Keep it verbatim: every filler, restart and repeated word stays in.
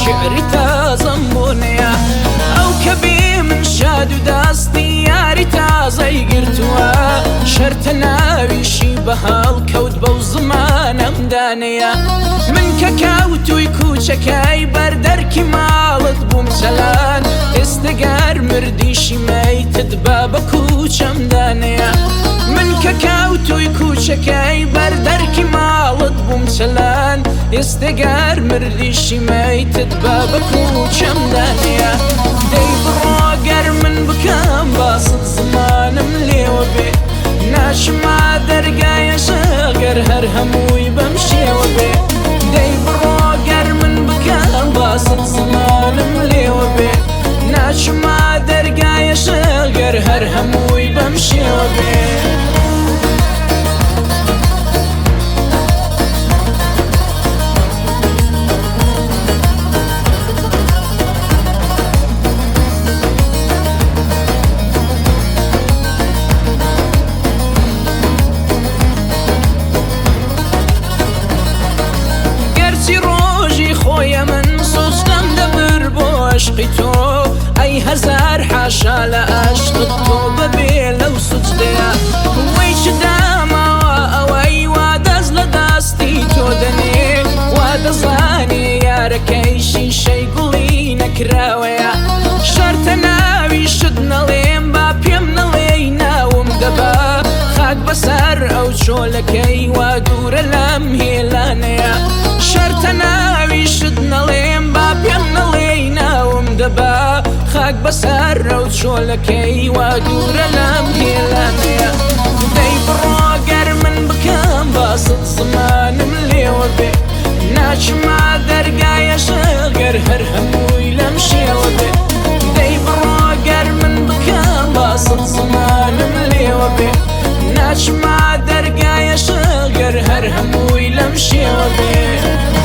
شعری تازەم بۆ نەیە ئەو کە بێ من شاد و دەستی یاری تازەی گرتووە شەرتە ناویشی بە هەڵکەوت بەو زمانەمدانەیە من کە کەوتووی کوچەکەی بەردەرکی ماڵت بووم چەلان ئێستەگەر مردیشی مەیتت بە بە کوچەمدانەیە من کە کەوتووی کوچەکەی بەردەرکی ماڵت بووم چەلان ئێستەگەر مردیشی مەیتت بە بە کوچەمدانەیە دەی بڕۆ گەر من بکەم باست زمانم لێوە بێ ناچمە دەرگایە شەگەر هەر هەمووی بەم شێوە بێ دەی بڕۆ گەر من بکەم باست زمانم لێوە بێ ناچمە دەرگایە شەگەر هەر هەمووی بەم شێوە بێ عشقی تۆ ئەی هەزار حاشا لە عاشقت تۆ ببێ لەو سوجدەیە وەی چ داماوە ئەوەی وا دەست لە دەستی تۆ دەنێ وا دەزانێ یارەکەی شیشەی گوڵی نەکراوەیە شەرتە ناوی شت نەڵێم با پێم نەڵێی ناوم دەبا خاک بەسەر ئەو چۆلەکەی وا دوورە لەم هێلانەیە شەرتە ناوی شت نەڵێم با پێم نەڵێی ناوم دەبا خاک بەسەر ئەو چۆلەکەی وا دوورە لەم هێلانەیە دەی بڕۆ گەر من بکەم باست زمانم لێوە بێ ناچمە دەرگایە شەگەر هەر هەمووی لەم شێوە بێ دەی بڕۆ گەر من بکەم باست زمانم لێوە بێ ناچمە دەرگایە شەگەر هەر هەمووی لەم شێوە بێ